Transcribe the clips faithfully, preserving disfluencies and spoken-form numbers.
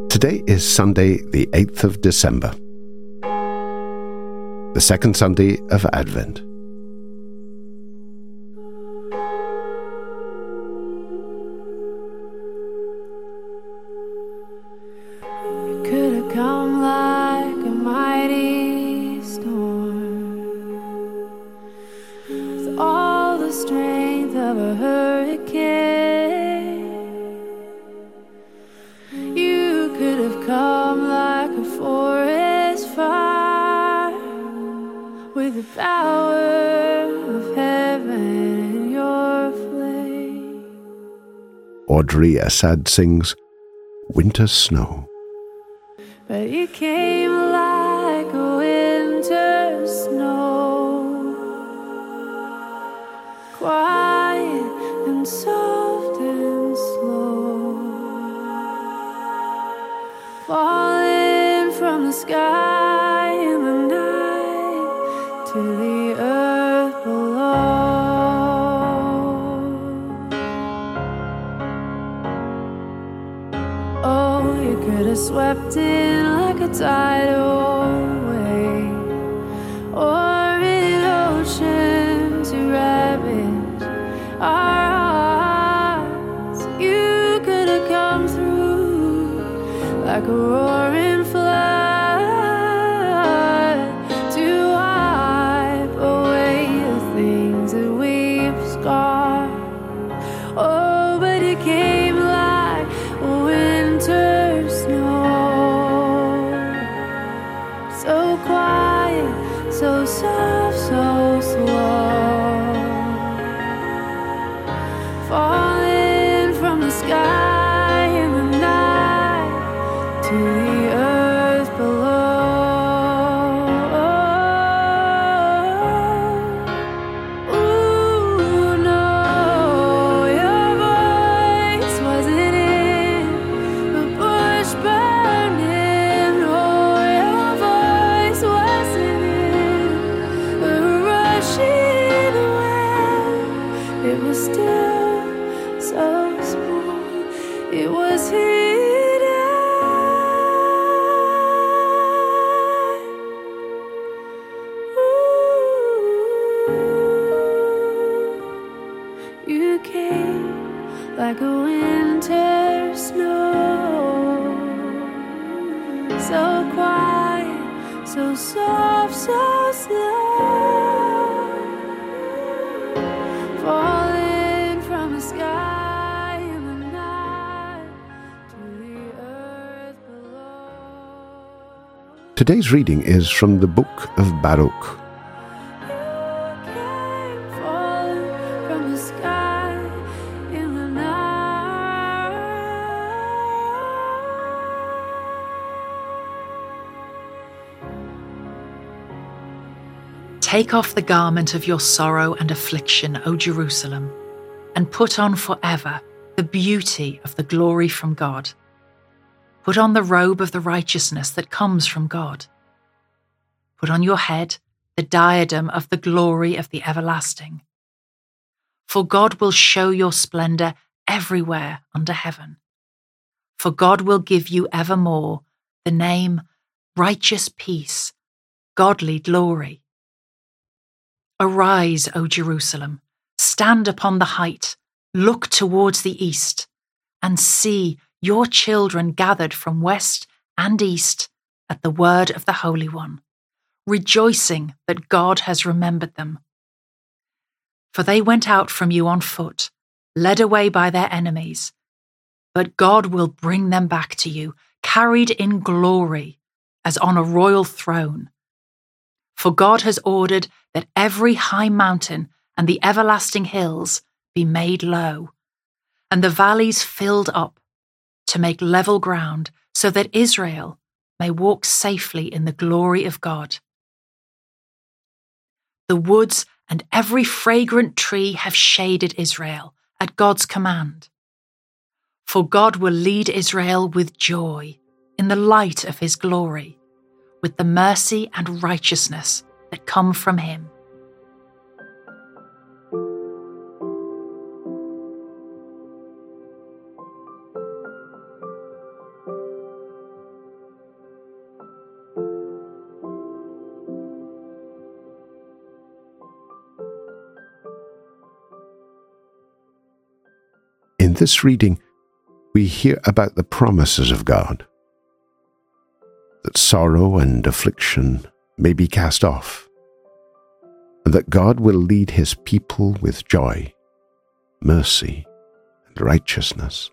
Today is Sunday, the eighth of December, the second Sunday of Advent. You could have come like a mighty storm, with all the strength of a hurricane. You could have come like a forest fire, with the power of heaven in your flame. Audrey Assad sings Winter Snow. But you came like a winter snow, quiet and soft and slow, falling from the sky in the night to the earth below. Oh, you could have swept in like a tidal wave, or an ocean to ravage our hearts. You could have come through like a roaring flood to wipe away the things that we've scarred. Oh, but it came like winter snow, so quiet, so soft, so slow, falling from the sky in the night to the earth below. Ooh, no, your voice wasn't in the bush burning. Oh, your voice wasn't in the rushing wind. It was still so smooth, it was hidden. Ooh, you came like a winter snow, so quiet, so soft, so slow, falling from the sky in the night to the earth below. Today's reading is from the book of Baruch. You came falling from the sky in the night. Take off the garment of your sorrow and affliction, O Jerusalem, and put on forever the beauty of the glory from God. Put on the robe of the righteousness that comes from God. Put on your head the diadem of the glory of the everlasting. For God will show your splendor everywhere under heaven. For God will give you evermore the name righteous peace, godly glory. Arise, O Jerusalem, stand upon the height, look towards the east, and see your children gathered from west and east at the word of the Holy One, rejoicing that God has remembered them. For they went out from you on foot, led away by their enemies, but God will bring them back to you, carried in glory, as on a royal throne. For God has ordered that every high mountain and the everlasting hills be made low, and the valleys filled up, to make level ground, so that Israel may walk safely in the glory of God. The woods and every fragrant tree have shaded Israel at God's command. For God will lead Israel with joy in the light of his glory, with the mercy and righteousness that come from him. this reading, we hear about the promises of God, that sorrow and affliction may be cast off, and that God will lead his people with joy, mercy, and righteousness.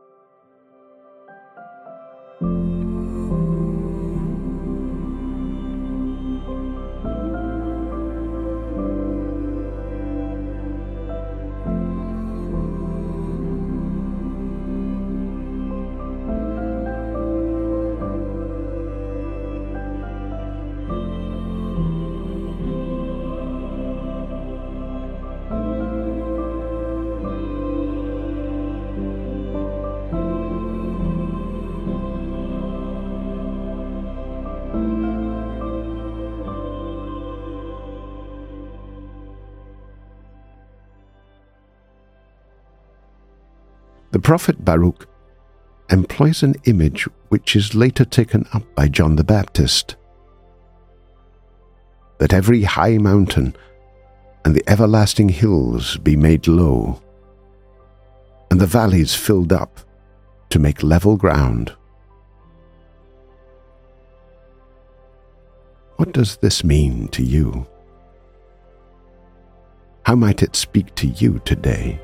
The prophet Baruch employs an image which is later taken up by John the Baptist, that every high mountain and the everlasting hills be made low, and the valleys filled up to make level ground. What does this mean to you? How might it speak to you today?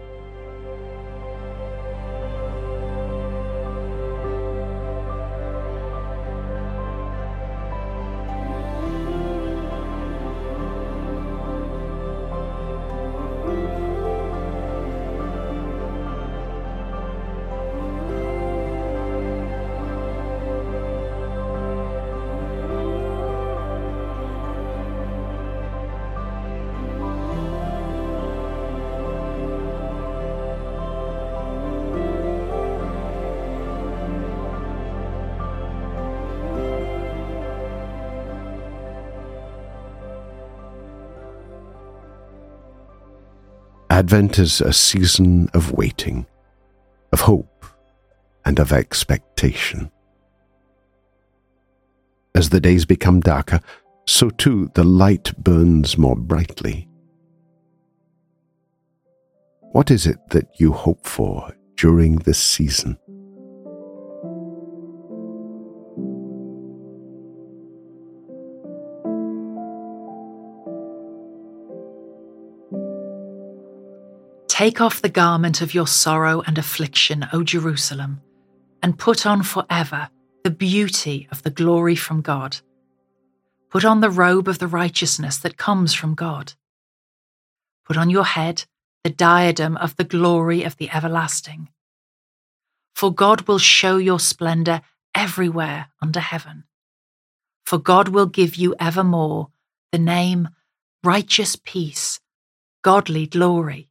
Advent is a season of waiting, of hope, and of expectation. As the days become darker, so too the light burns more brightly. What is it that you hope for during this season? Take off the garment of your sorrow and affliction, O Jerusalem, and put on forever the beauty of the glory from God. Put on the robe of the righteousness that comes from God. Put on your head the diadem of the glory of the everlasting. For God will show your splendor everywhere under heaven. For God will give you evermore the name righteous peace, godly glory.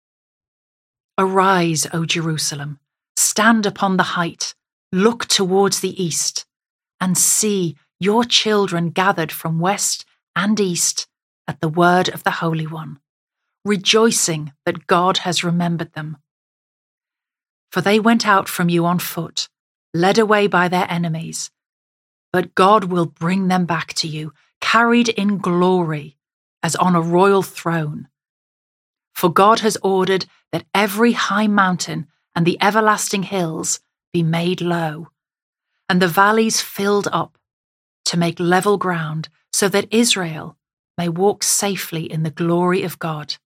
Arise, O Jerusalem, stand upon the height, look towards the east, and see your children gathered from west and east at the word of the Holy One, rejoicing that God has remembered them. For they went out from you on foot, led away by their enemies, but God will bring them back to you, carried in glory, as on a royal throne. For God has ordered that every high mountain and the everlasting hills be made low, and the valleys filled up, to make level ground, so that Israel may walk safely in the glory of God.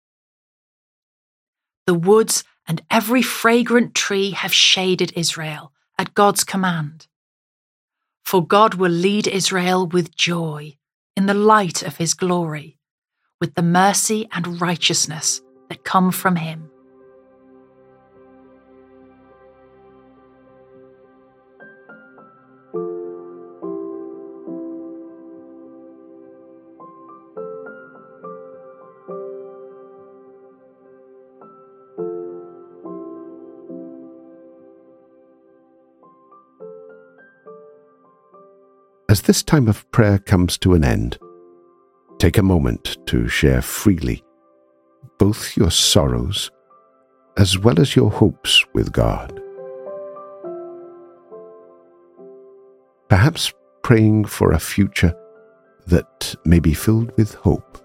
The woods and every fragrant tree have shaded Israel at God's command. For God will lead Israel with joy in the light of his glory, with the mercy and righteousness that come from him. As this time of prayer comes to an end, take a moment to share freely both your sorrows as well as your hopes with God. Perhaps praying for a future that may be filled with hope.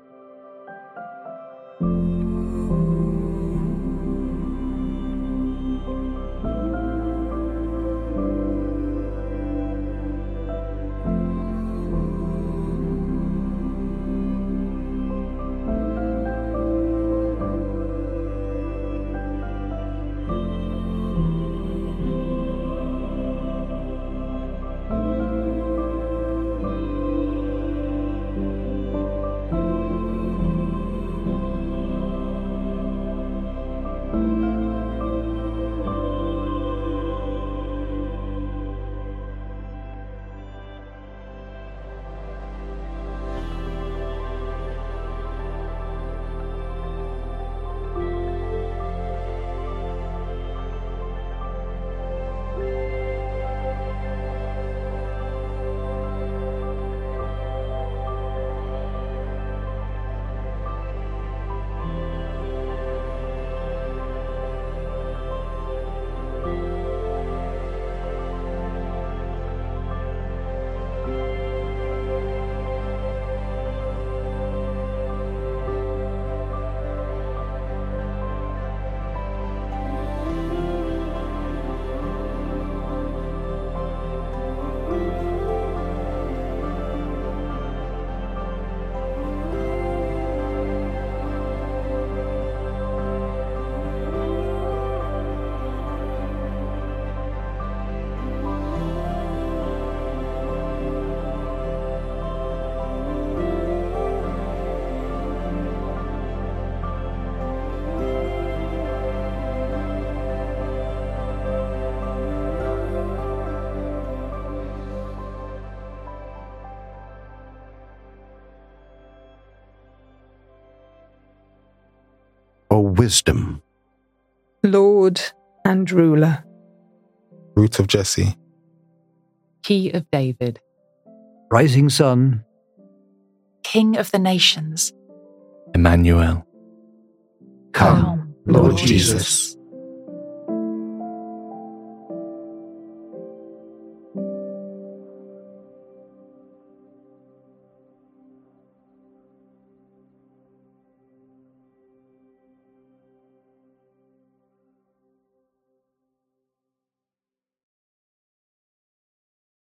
O wisdom, Lord and ruler, Root of Jesse, Key of David, Rising sun, King of the nations, Emmanuel. come, Lord Lord Jesus.